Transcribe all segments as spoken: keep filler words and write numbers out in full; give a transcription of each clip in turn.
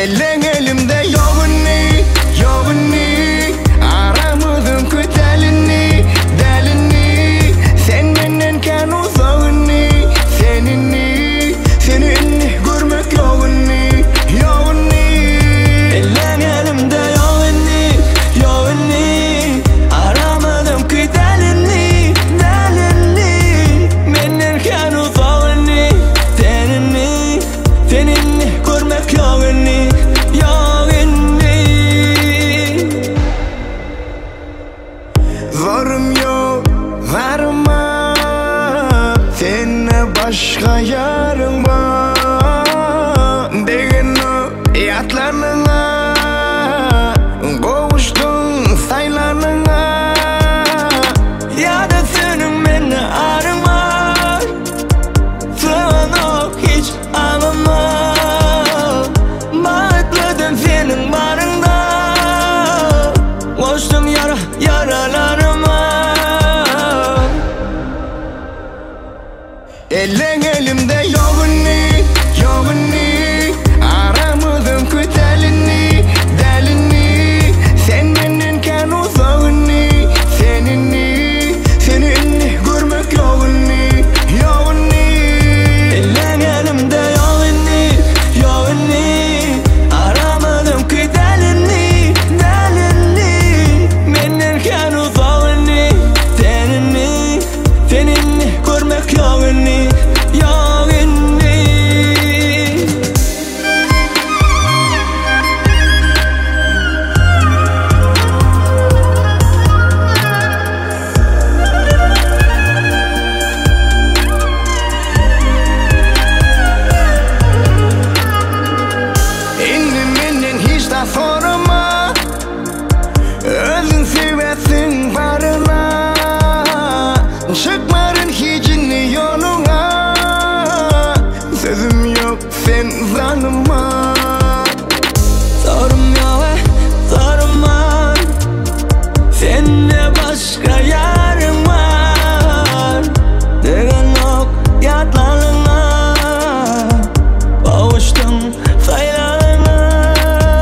Elin elimde yoğunni, yoğunni. Aramadım kötelini, delini. Sen benden kan uzağını, seninni, seninni görmek yoğunni, yoğunni. Elin elimde yoğunni, yoğunni. Aramadım kötelini, delini. Benden kan uzağını, seninni, seninni görmek yoğunni. Varım yok, varma. Seninle başka yarım var. Degen o yatlarına, kovuştun saylarına. Ya da senin beni arama. Sana hiç anlama. Bağıtladım senin barında. Koştum yara, yaralarıma. Elin elimde yoğunni, yoğunni. Aramadım kötelini, delini. Sen benden kan uzağını, seninni, seninni görmek yoğunni, yoğunni. Elin elimde yoğunni, yoğunni. Aramadım kötelini, delini. Benden kan uzağını, seninni, seninni görmek yoğunni, yoğunni. İndim benden hiç de sorma. Özün seversin barına. Çıkmadın hiçini yoluna. Sözüm yok sen zanıma. Sorum yok, sorma. Seninle başka yarım var. Degen yok yatlarına. Kavuştum saylarına.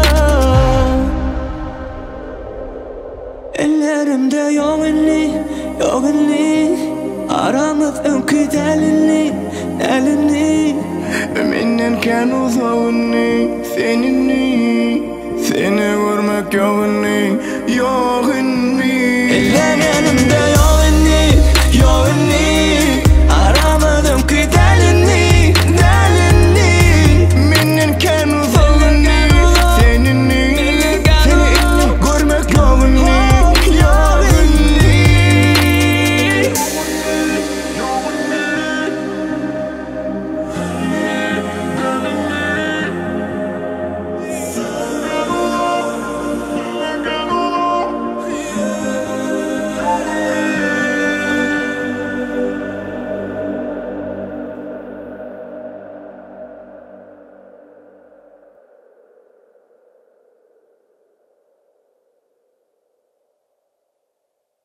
Ellerimde yoğunni, yoğunni. Aramızın güzelini, elini. Benden kan uzağını, seninni. Seni görmek yoğunni, yoğunni.